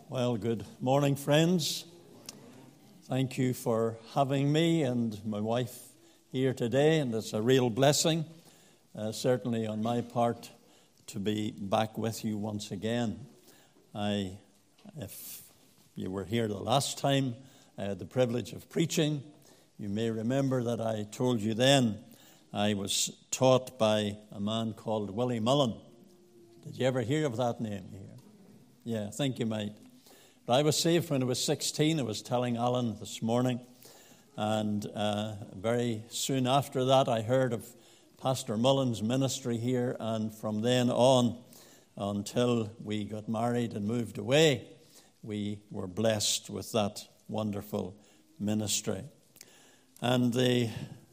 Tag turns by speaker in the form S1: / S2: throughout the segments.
S1: Well, good morning, friends. Thank you for having me and my wife here today, and it's a real blessing, certainly on my part, to be back with you once again. If you were here the last time, I had the privilege of preaching. You may remember that I told you then I was taught by a man called Willie Mullen. Did you ever hear of that name here? Yeah, I think you might. But I was saved when I was 16. I was telling Alan this morning. And very soon after that, I heard of Pastor Mullen's ministry here. And from then on, until we got married and moved away, we were blessed with that wonderful ministry. And the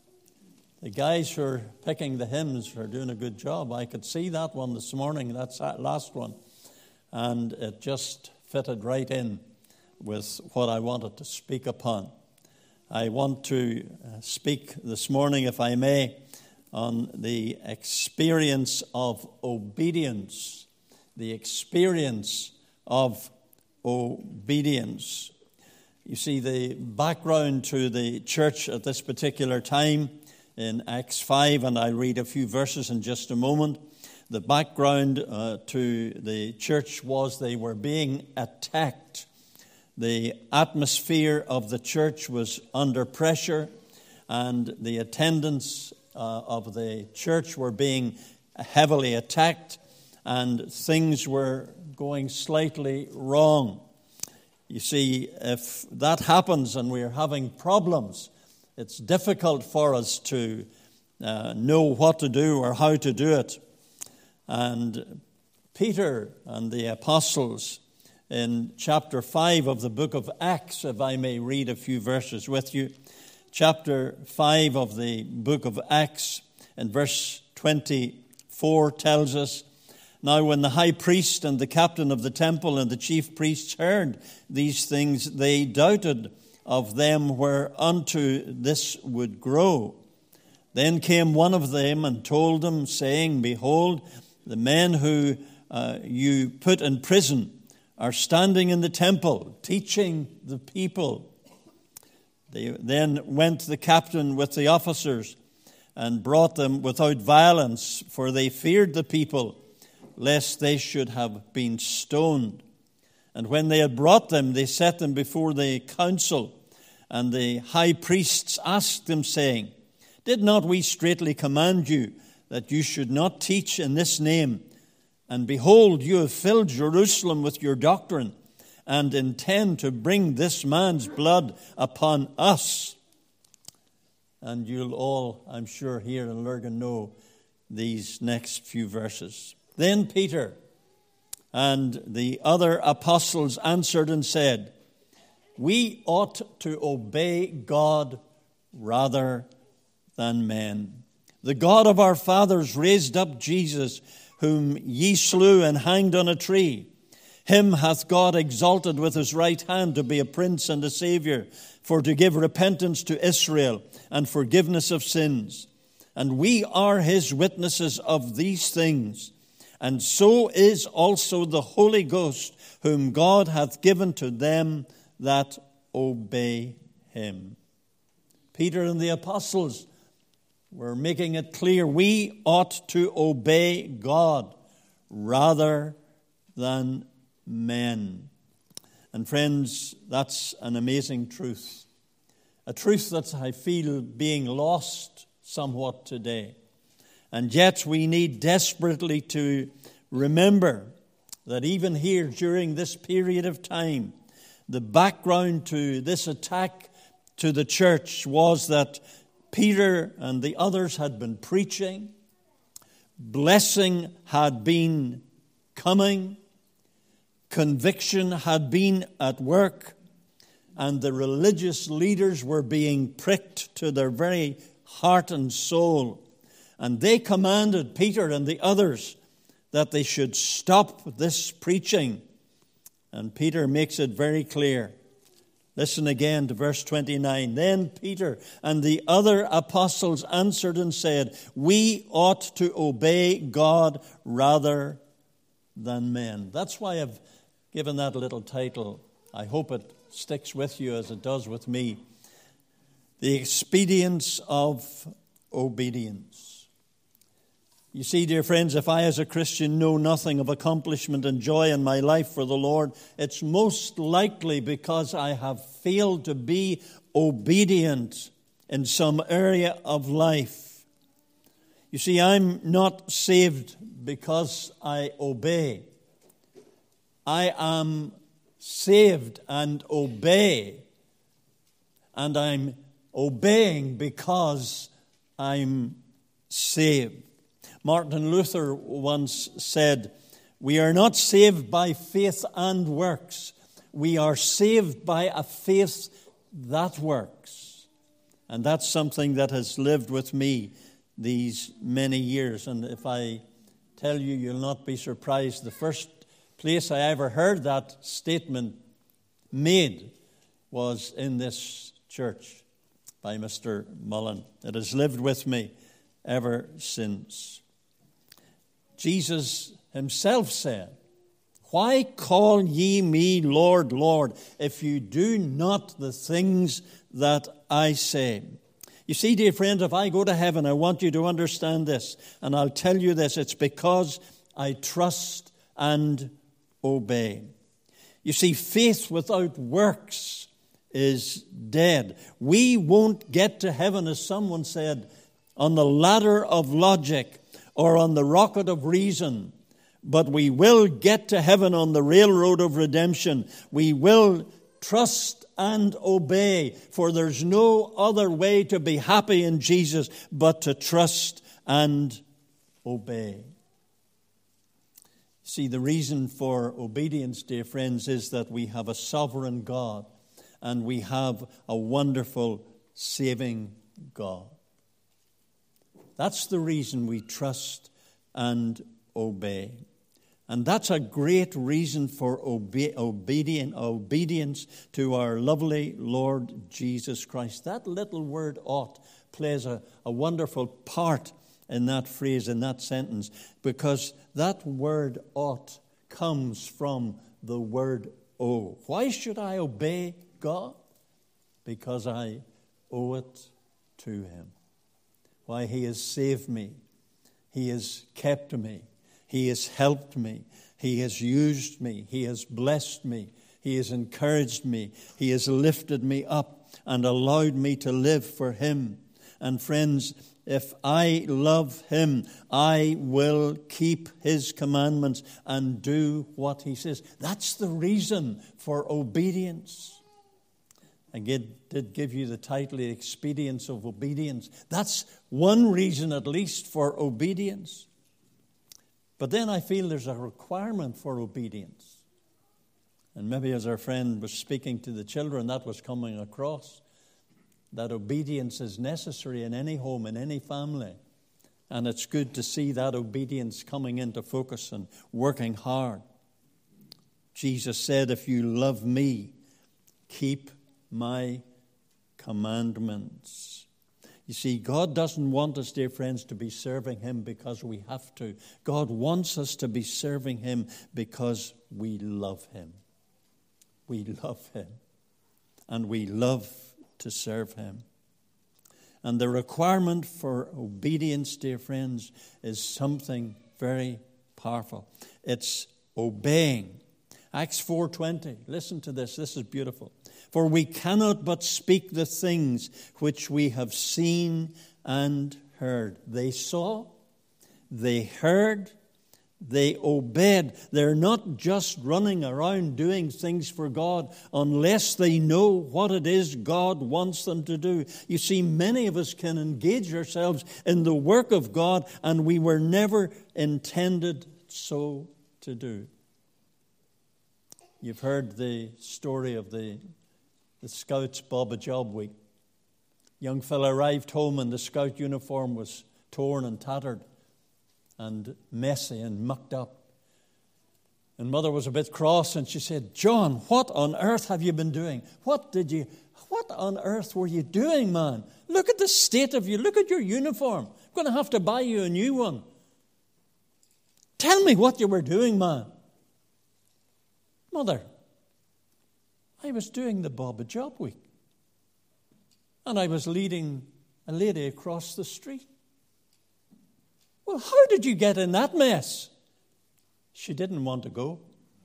S1: guys who are picking the hymns are doing a good job. I could see that one this morning, that last one. And it just fitted right in with what I wanted to speak upon. I want to speak this morning, if I may, on the experience of obedience. The experience of obedience. You see, the background to the church at this particular time in Acts 5, and I'll read a few verses in just a moment. The background to the church was they were being attacked. The atmosphere of the church was under pressure, and the attendants of the church were being heavily attacked, and things were going slightly wrong. You see, if that happens and we're having problems, it's difficult for us to know what to do or how to do it. And Peter and the apostles in chapter 5 of the book of Acts, if I may read a few verses with you. Chapter 5 of the book of Acts and verse 24 tells us, "Now when the high priest and the captain of the temple and the chief priests heard these things, they doubted of them whereunto this would grow. Then came one of them and told them, saying, Behold, the men who you put in prison are standing in the temple, teaching the people. They then went the captain with the officers and brought them without violence, for they feared the people, lest they should have been stoned. And when they had brought them, they set them before the council. And the high priests asked them, saying, Did not we straitly command you that you should not teach in this name? And behold, you have filled Jerusalem with your doctrine, and intend to bring this man's blood upon us." And you'll all, I'm sure, here in Lurgan know these next few verses. "Then Peter and the other apostles answered and said, We ought to obey God rather than men. The God of our fathers raised up Jesus, whom ye slew and hanged on a tree. Him hath God exalted with his right hand to be a prince and a savior, for to give repentance to Israel and forgiveness of sins. And we are his witnesses of these things. And so is also the Holy Ghost, whom God hath given to them that obey him." Peter and the apostles were making it clear we ought to obey God rather than men. And friends, that's an amazing truth. A truth that I feel being lost somewhat today. And yet we need desperately to remember that even here during this period of time, the background to this attack to the church was that Peter and the others had been preaching. Blessing had been coming. Conviction had been at work. And the religious leaders were being pricked to their very heart and soul. And they commanded Peter and the others that they should stop this preaching. And Peter makes it very clear. Listen again to verse 29. "Then Peter and the other apostles answered and said, We ought to obey God rather than men." That's why I've given that little title. I hope it sticks with you as it does with me. The expedience of obedience. You see, dear friends, if I as a Christian know nothing of accomplishment and joy in my life for the Lord, it's most likely because I have failed to be obedient in some area of life. You see, I'm not saved because I obey. I am saved and obey, and I'm obeying because I'm saved. Martin Luther once said, "We are not saved by faith and works. We are saved by a faith that works." And that's something that has lived with me these many years. And if I tell you, you'll not be surprised. The first place I ever heard that statement made was in this church by Mr. Mullen. It has lived with me ever since. Jesus himself said, "Why call ye me Lord, Lord, if you do not the things that I say?" You see, dear friends, if I go to heaven, I want you to understand this, and I'll tell you this, it's because I trust and obey. You see, faith without works is dead. We won't get to heaven, as someone said, on the ladder of logic or on the rocket of reason, but we will get to heaven on the railroad of redemption. We will trust and obey, for there's no other way to be happy in Jesus but to trust and obey. See, the reason for obedience, dear friends, is that we have a sovereign God and we have a wonderful saving God. That's the reason we trust and obey. And that's a great reason for obedience to our lovely Lord Jesus Christ. That little word "ought" plays a wonderful part in that phrase, in that sentence, because that word "ought" comes from the word "owe." Why should I obey God? Because I owe it to Him. Why? He has saved me. He has kept me. He has helped me. He has used me. He has blessed me. He has encouraged me. He has lifted me up and allowed me to live for Him. And friends, if I love Him, I will keep His commandments and do what He says. That's the reason for obedience. I did give you the title, The Expedience of Obedience. That's one reason at least for obedience. But then I feel there's a requirement for obedience. And maybe as our friend was speaking to the children, that was coming across. That obedience is necessary in any home, in any family. And it's good to see that obedience coming into focus and working hard. Jesus said, "If you love me, keep my commandments." You see, God doesn't want us, dear friends, to be serving Him because we have to. God wants us to be serving Him because we love Him. We love Him. And we love to serve Him. And the requirement for obedience, dear friends, is something very powerful. It's obeying. Acts 4:20. Listen to this. This is beautiful. "For we cannot but speak the things which we have seen and heard." They saw, they heard, they obeyed. They're not just running around doing things for God unless they know what it is God wants them to do. You see, many of us can engage ourselves in the work of God, and we were never intended so to do. You've heard the story of the Scouts' Bob-a-Job week. Young fella arrived home and the Scout uniform was torn and tattered and messy and mucked up. And Mother was a bit cross and she said, "John, what on earth have you been doing? What on earth were you doing, man? Look at the state of you. Look at your uniform. I'm going to have to buy you a new one. Tell me what you were doing, man." Mother, I was doing the Bob a Job week, and I was leading a lady across the street. Well, how did you get in that mess? She didn't want to go.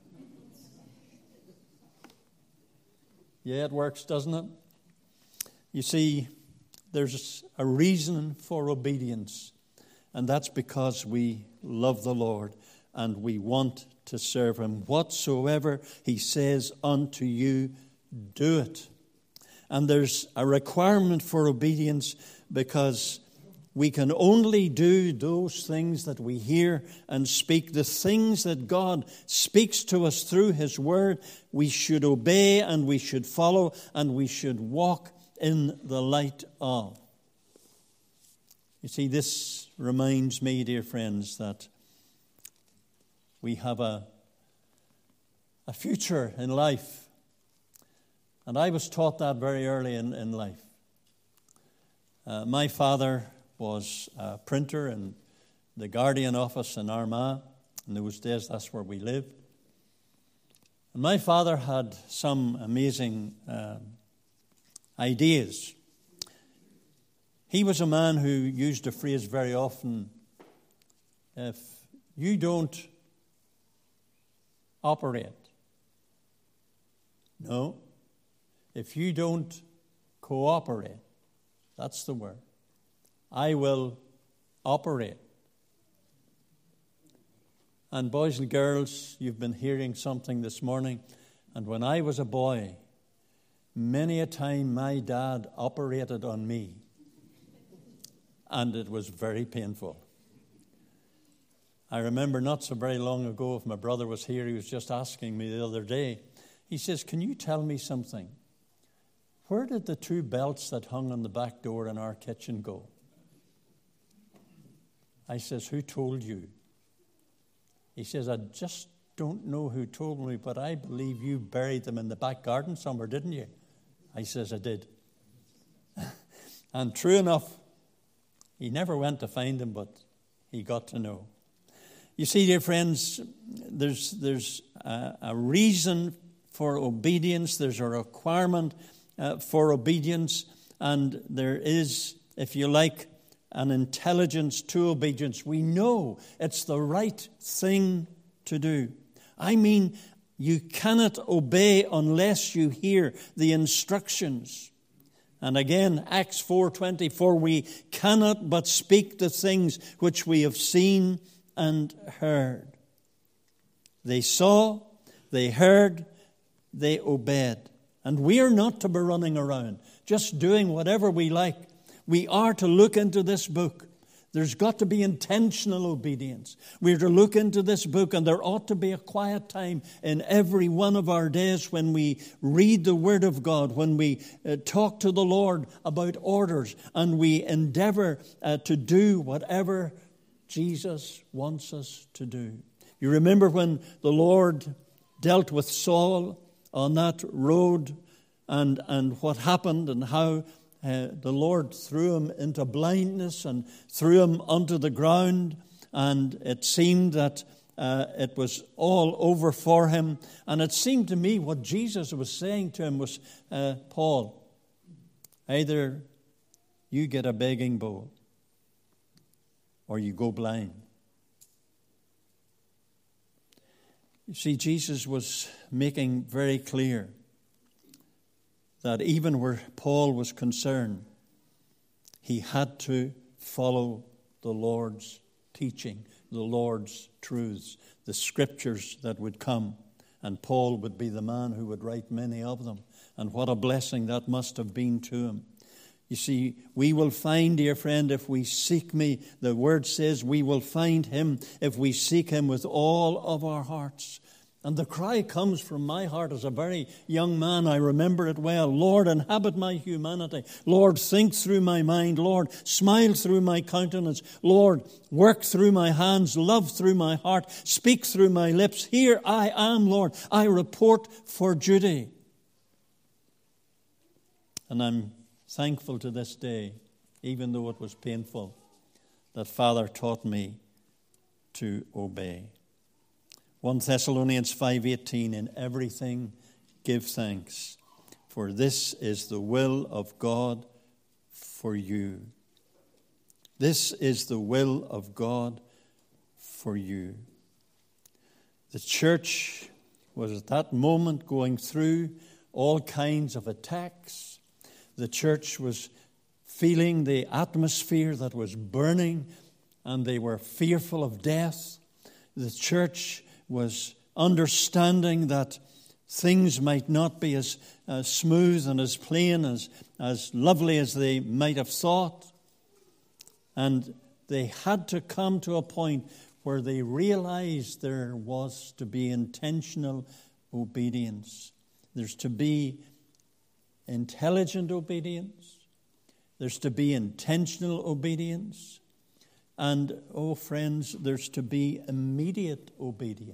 S1: Yeah, it works, doesn't it? You see, there's a reason for obedience, and that's because we love the Lord and we want to serve Him. Whatsoever He says unto you, do it. And there's a requirement for obedience because we can only do those things that we hear and speak. The things that God speaks to us through His Word, we should obey and we should follow and we should walk in the light of. You see, this reminds me, dear friends, that we have a future in life. And I was taught that very early in life. My father was a printer in the Guardian office in Armagh. In those days, that's where we lived. And my father had some amazing ideas. He was a man who used a phrase very often, if you don't operate, no, if you don't cooperate, that's the word, I will operate. And boys and girls, you've been hearing something this morning. And when I was a boy, many a time my dad operated on me. And it was very painful. I remember not so very long ago, if my brother was here, he was just asking me the other day. He says, can you tell me something? Where did the two belts that hung on the back door in our kitchen go? I says, who told you? He says, I just don't know who told me, but I believe you buried them in the back garden somewhere, didn't you? I says, I did. And true enough, he never went to find them, but he got to know. You see, dear friends, there's a reason for obedience. There's a requirement for obedience. And there is, if you like, an intelligence to obedience. We know it's the right thing to do. I mean, you cannot obey unless you hear the instructions. And again, Acts 4:24, we cannot but speak the things which we have seen and heard. They saw, they heard, they obeyed. And we are not to be running around, just doing whatever we like. We are to look into this book. There's got to be intentional obedience. We're to look into this book, and there ought to be a quiet time in every one of our days when we read the Word of God, when we talk to the Lord about orders, and we endeavor to do whatever Jesus wants us to do. You remember when the Lord dealt with Saul on that road and what happened and how the Lord threw him into blindness and threw him onto the ground, and it seemed that it was all over for him. And it seemed to me what Jesus was saying to him was, Paul, either you get a begging bowl or you go blind. You see, Jesus was making very clear that even where Paul was concerned, he had to follow the Lord's teaching, the Lord's truths, the scriptures that would come. And Paul would be the man who would write many of them. And what a blessing that must have been to him. You see, we will find, dear friend, if we seek me, the word says we will find him if we seek him with all of our hearts. And the cry comes from my heart as a very young man. I remember it well. Lord, inhabit my humanity. Lord, think through my mind. Lord, smile through my countenance. Lord, work through my hands. Love through my heart. Speak through my lips. Here I am, Lord. I report for duty. And I'm thankful to this day, even though it was painful, that Father taught me to obey. 1 Thessalonians 5:18, in everything give thanks, for this is the will of God for you. This is the will of God for you. The church was at that moment going through all kinds of attacks. The church was feeling the atmosphere that was burning, and they were fearful of death. The church was understanding that things might not be as smooth and as plain, as lovely as they might have thought. And they had to come to a point where they realized there was to be intentional obedience. There's to be intelligent obedience. There's to be intentional obedience. And, oh friends, there's to be immediate obedience.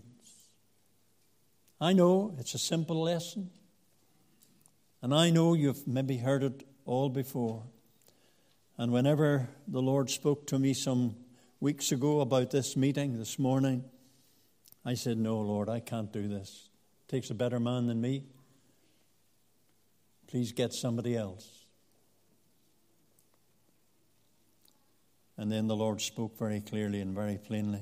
S1: I know it's a simple lesson. And I know you've maybe heard it all before. And whenever the Lord spoke to me some weeks ago about this meeting this morning, I said, no, Lord, I can't do this. It takes a better man than me. Please get somebody else. And then the Lord spoke very clearly and very plainly.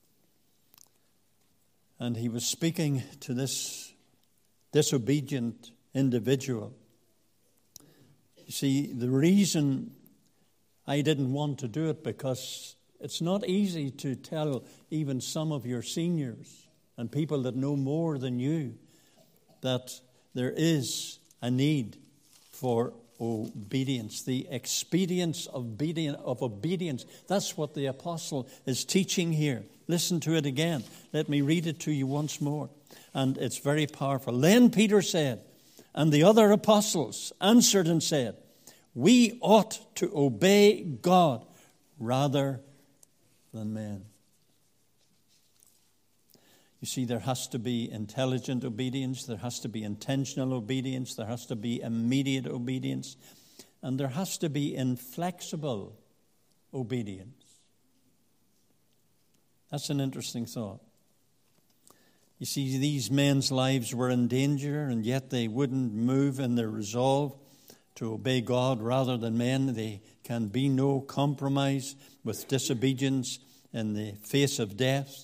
S1: And he was speaking to this disobedient individual. You see, the reason I didn't want to do it, because it's not easy to tell even some of your seniors and people that know more than you that there is a need for obedience, the expedience of obedience. That's what the apostle is teaching here. Listen to it again. Let me read it to you once more. And it's very powerful. Then Peter said, and the other apostles answered and said, we ought to obey God rather than men. You see, there has to be intelligent obedience, there has to be intentional obedience, there has to be immediate obedience, and there has to be inflexible obedience. That's an interesting thought. You see, these men's lives were in danger, and yet they wouldn't move in their resolve to obey God rather than men. There can be no compromise with disobedience in the face of death.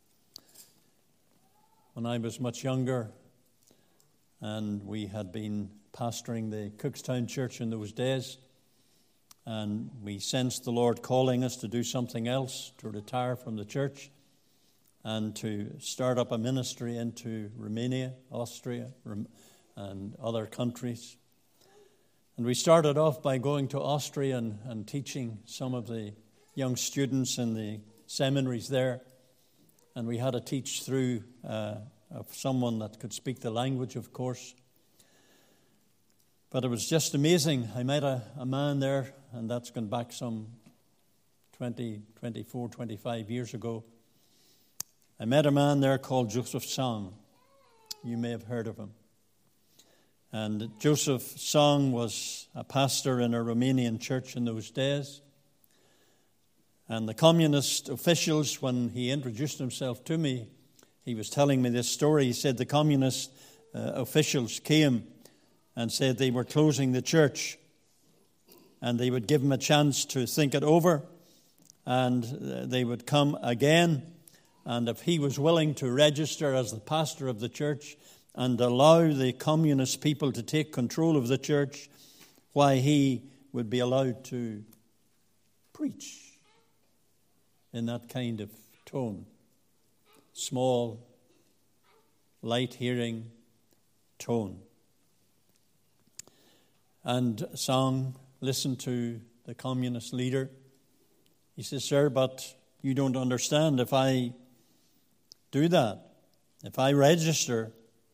S1: When I was much younger, and we had been pastoring the Cookstown Church in those days, and we sensed the Lord calling us to do something else, to retire from the church and to start up a ministry into Romania, Austria, and other countries. And we started off by going to Austria and teaching some of the young students in the seminaries there. And we had to teach through of someone that could speak the language, of course. But it was just amazing. I met a man there, and that's gone back some 20, 24, 25 years ago. I met a man there called Joseph Song. You may have heard of him. And Joseph Song was a pastor in a Romanian church in those days. And the communist officials, when he introduced himself to me, he was telling me this story. He said the communist officials came and said they were closing the church, and they would give him a chance to think it over, and they would come again, and if he was willing to register as the pastor of the church and allow the communist people to take control of the church, why he would be allowed to preach in that kind of tone. Small, light-hearing tone. And Song listened to the communist leader. He says, sir, but you don't understand. If I do that, if I register,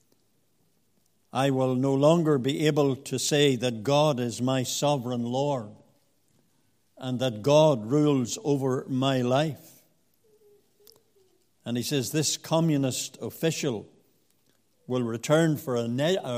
S1: I will no longer be able to say that God is my sovereign Lord and that God rules over my life. And he says, this communist official will return for an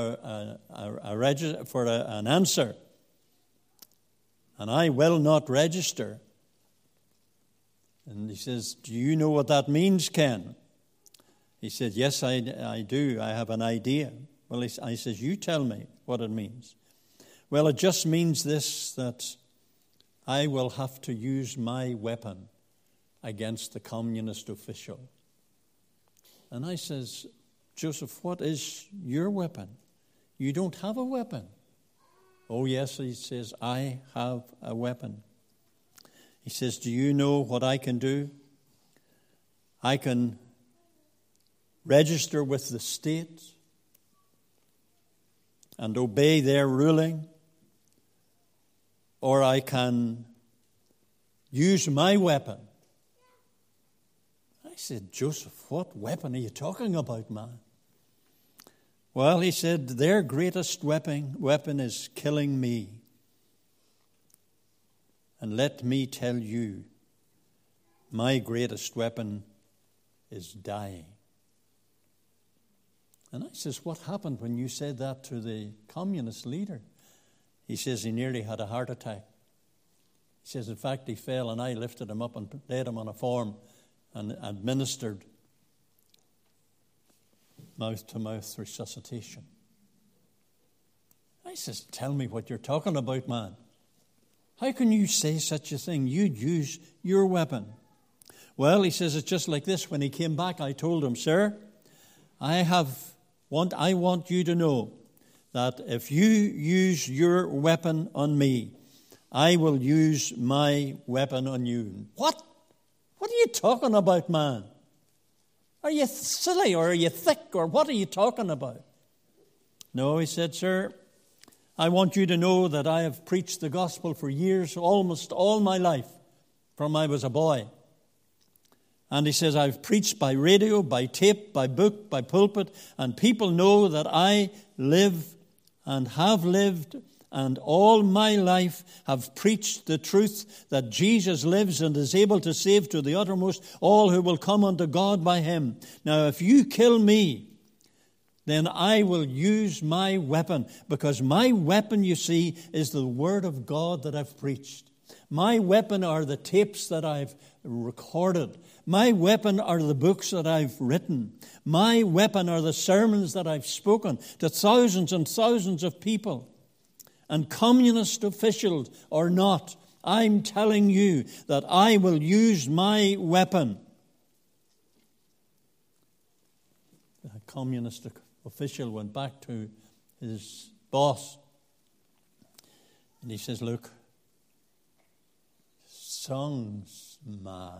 S1: answer, and I will not register. And he says, do you know what that means, Ken? He said, yes, I do. I have an idea. Well, I says, you tell me what it means. Well, it just means this, that I will have to use my weapon against the communist official. And I says, Joseph, what is your weapon? You don't have a weapon. Oh, yes, he says, I have a weapon. He says, do you know what I can do? I can register with the state and obey their ruling, or I can use my weapon. I said, Joseph, what weapon are you talking about, man? Well, he said, their greatest weapon is killing me. And let me tell you, my greatest weapon is dying. And I says, what happened when you said that to the communist leader? He says he nearly had a heart attack. He says, in fact, he fell and I lifted him up and laid him on a form and administered mouth-to-mouth resuscitation. I says, tell me what you're talking about, man. How can you say such a thing? You'd use your weapon. Well, he says, it's just like this. When he came back, I told him, sir, I want you to know that if you use your weapon on me, I will use my weapon on you. What? What are you talking about, man? Are you silly or are you thick or what are you talking about? No, he said, sir, I want you to know that I have preached the gospel for years, almost all my life, from I was a boy. And he says, I've preached by radio, by tape, by book, by pulpit, and people know that I live and have lived and all my life have preached the truth that Jesus lives and is able to save to the uttermost all who will come unto God by him. Now, if you kill me, then I will use my weapon, because my weapon, you see, is the word of God that I've preached. My weapon are the tapes that I've recorded. My weapon are the books that I've written. My weapon are the sermons that I've spoken to thousands and thousands of people. And communist officials or not, I'm telling you that I will use my weapon. The communist official went back to his boss and he says, look, Song's mad.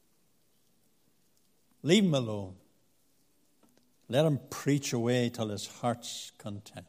S1: Leave him alone. Let him preach away till his heart's content.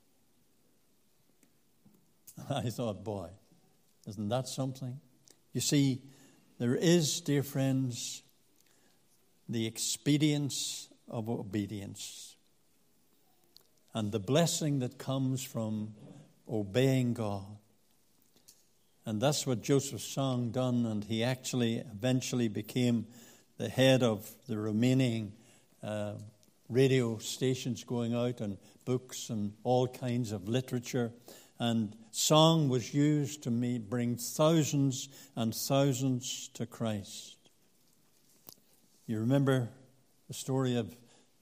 S1: I thought, boy, isn't that something? You see, there is, dear friends, the expedience of obedience and the blessing that comes from obeying God. And that's what Joseph Song done, and he actually eventually became the head of the remaining radio stations going out, and books and all kinds of literature. And song was used to bring thousands and thousands to Christ. You remember the story of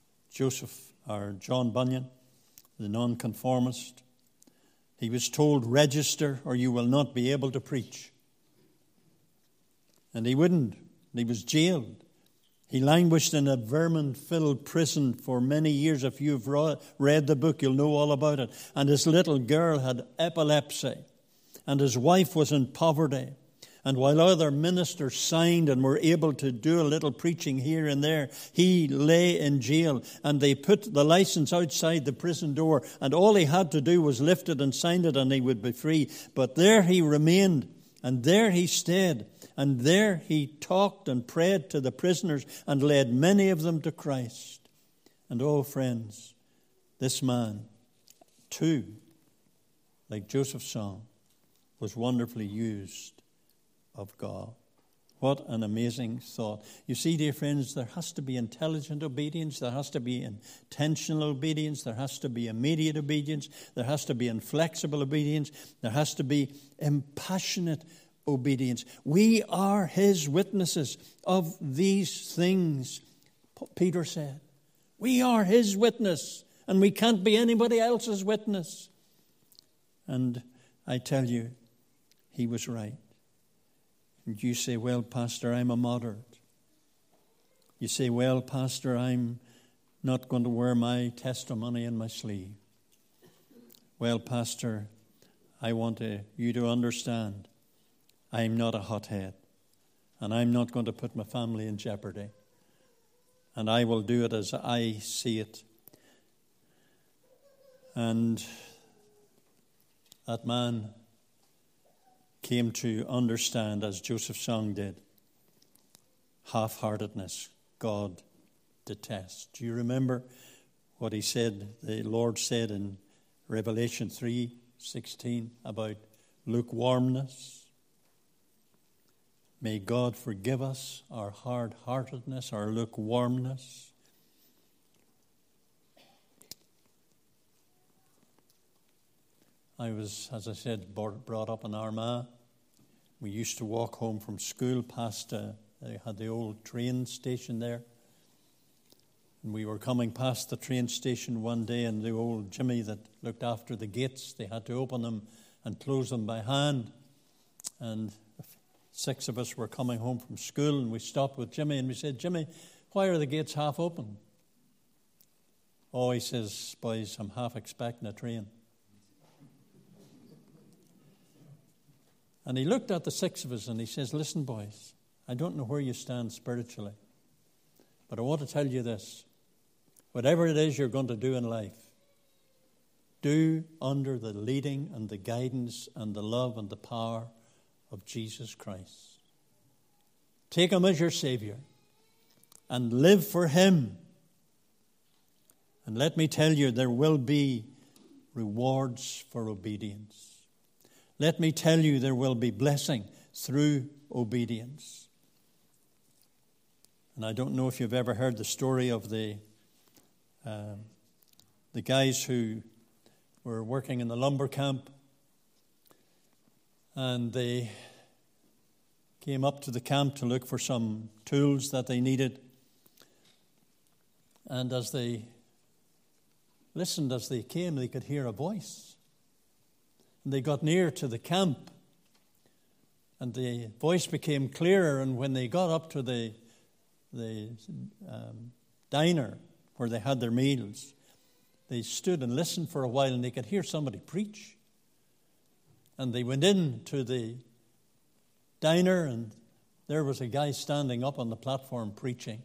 S1: John Bunyan, the nonconformist? He was told, register or you will not be able to preach. And he wouldn't. He was jailed. He languished in a vermin-filled prison for many years. If you've read the book, you'll know all about it. And his little girl had epilepsy. And his wife was in poverty. And while other ministers signed and were able to do a little preaching here and there, he lay in jail. And they put the license outside the prison door. And all he had to do was lift it and sign it, and he would be free. But there he remained. And there he stayed. And there he talked and prayed to the prisoners and led many of them to Christ. And oh, friends, this man, too, like Joseph Song, was wonderfully used of God. What an amazing thought. You see, dear friends, there has to be intelligent obedience. There has to be intentional obedience. There has to be immediate obedience. There has to be inflexible obedience. There has to be impassionate obedience. We are his witnesses of these things, Peter said. We are his witness, and we can't be anybody else's witness. And I tell you, he was right. And you say, well, Pastor, I'm a moderate. You say, well, Pastor, I'm not going to wear my testimony in my sleeve. Well, Pastor, I want you to understand, I'm not a hothead, and I'm not going to put my family in jeopardy. And I will do it as I see it. And that man came to understand, as Joseph Song did, half-heartedness God detests. Do you remember what he said, the Lord said in Revelation 3:16 about lukewarmness? May God forgive us our hard-heartedness, our lukewarmness. I was, as I said, brought up in Armagh. We used to walk home from school past, they had the old train station there. And we were coming past the train station one day, and the old Jimmy that looked after the gates, they had to open them and close them by hand. And 6 of us were coming home from school, and we stopped with Jimmy, and we said, Jimmy, why are the gates half open? Oh, he says, boys, I'm half expecting a train. And he looked at the 6 of us, and he says, listen, boys, I don't know where you stand spiritually, but I want to tell you this. Whatever it is you're going to do in life, do under the leading and the guidance and the love and the power of Jesus Christ. Take him as your Savior and live for him. And let me tell you, there will be rewards for obedience. Let me tell you, there will be blessing through obedience. And I don't know if you've ever heard the story of the guys who were working in the lumber camp, and they came up to the camp to look for some tools that they needed. And as they listened, as they came, they could hear a voice. And they got near to the camp, and the voice became clearer. And when they got up to the diner where they had their meals, they stood and listened for a while, and they could hear somebody preach. And they went in to the diner, and there was a guy standing up on the platform preaching.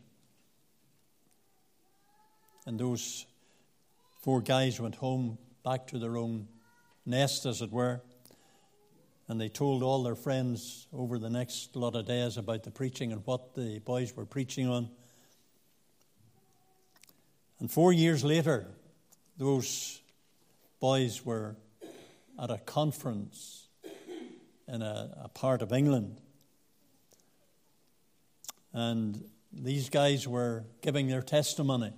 S1: And those 4 guys went home, back to their own nest, as it were. And they told all their friends over the next lot of days about the preaching and what the boys were preaching on. And 4 years later, those boys were at a conference in a part of England. And these guys were giving their testimony.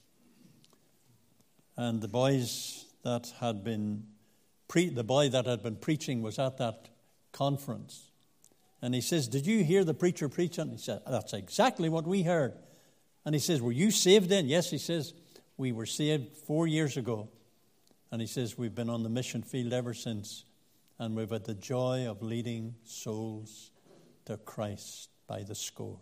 S1: And the boys that had been the boy that had been preaching was at that conference. And he says, did you hear the preacher preaching? He said, that's exactly what we heard. And he says, were you saved then? Yes, he says, we were saved 4 years ago. And he says, we've been on the mission field ever since. And we've had the joy of leading souls to Christ by the score.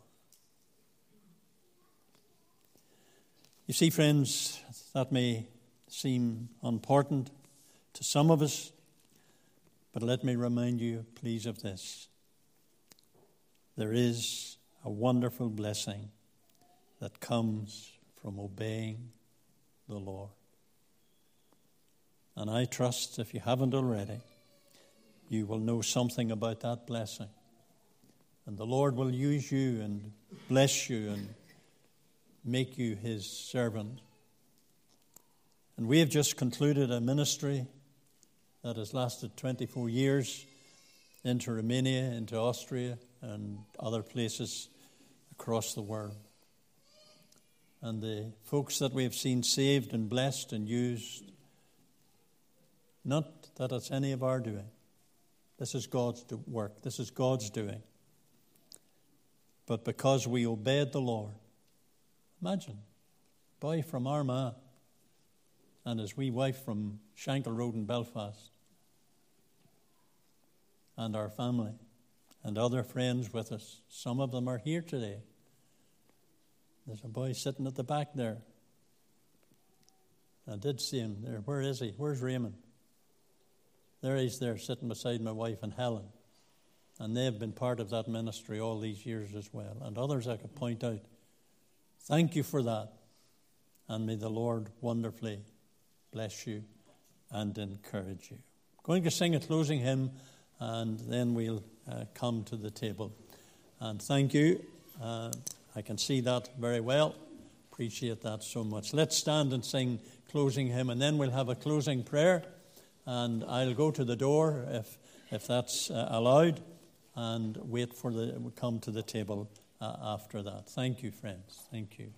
S1: You see, friends, that may seem unimportant to some of us, but let me remind you, please, of this. There is a wonderful blessing that comes from obeying the Lord. And I trust, if you haven't already, you will know something about that blessing. And the Lord will use you and bless you and make you his servant. And we have just concluded a ministry that has lasted 24 years into Romania, into Austria, and other places across the world. And the folks that we have seen saved and blessed and used, not that it's any of our doing. This is God's work. This is God's doing. But because we obeyed the Lord. Imagine, boy from Armagh and his wee wife from Shankill Road in Belfast, and our family and other friends with us. Some of them are here today. There's a boy sitting at the back there. I did see him there. Where is he? Where's Raymond? There he's there sitting beside my wife and Helen. And they've been part of that ministry all these years as well. And others I could point out. Thank you for that. And may the Lord wonderfully bless you and encourage you. I'm going to sing a closing hymn, and then we'll come to the table. And thank you. I can see that very well. Appreciate that so much. Let's stand and sing closing hymn, and then we'll have a closing prayer. And I'll go to the door if that's allowed, and wait for come to the table after that. Thank you, friends. Thank you.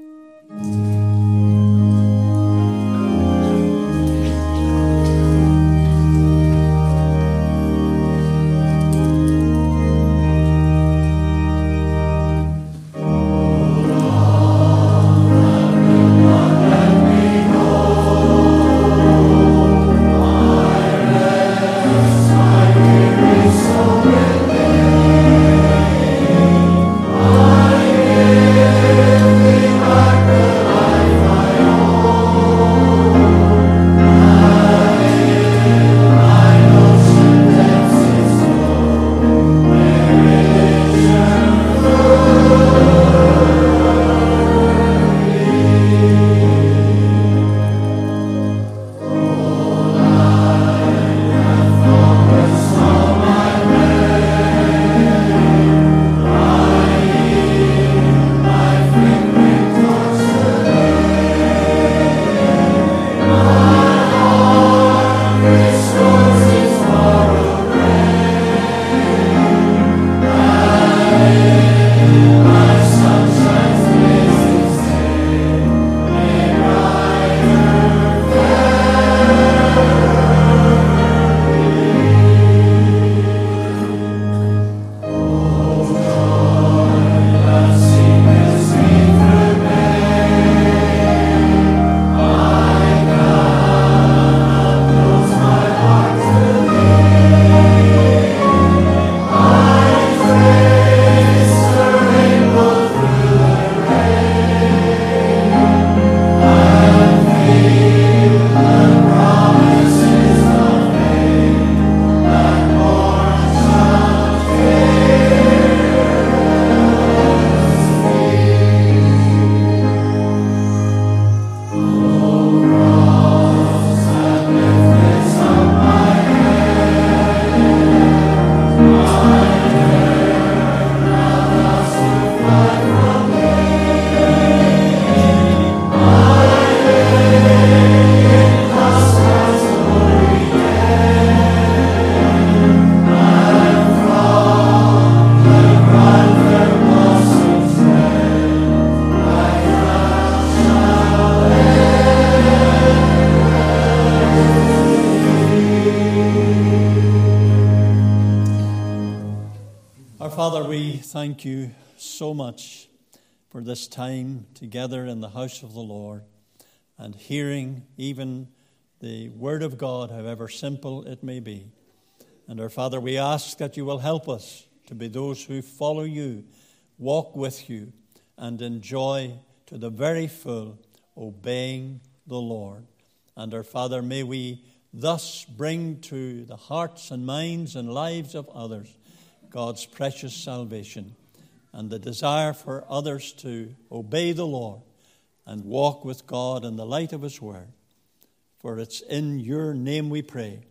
S1: Thank you so much for this time together in the house of the Lord and hearing even the Word of God, however simple it may be. And our Father, we ask that you will help us to be those who follow you, walk with you, and enjoy to the very full obeying the Lord. And our Father, may we thus bring to the hearts and minds and lives of others God's precious salvation and the desire for others to obey the Lord and walk with God in the light of His Word. For it's in your name we pray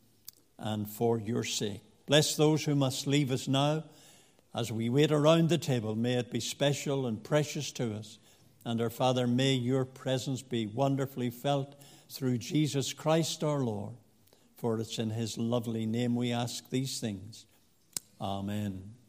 S1: and for your sake. Bless those who must leave us now as we wait around the table. May it be special and precious to us. And our Father, may your presence be wonderfully felt through Jesus Christ our Lord. For it's in His lovely name we ask these things. Amen.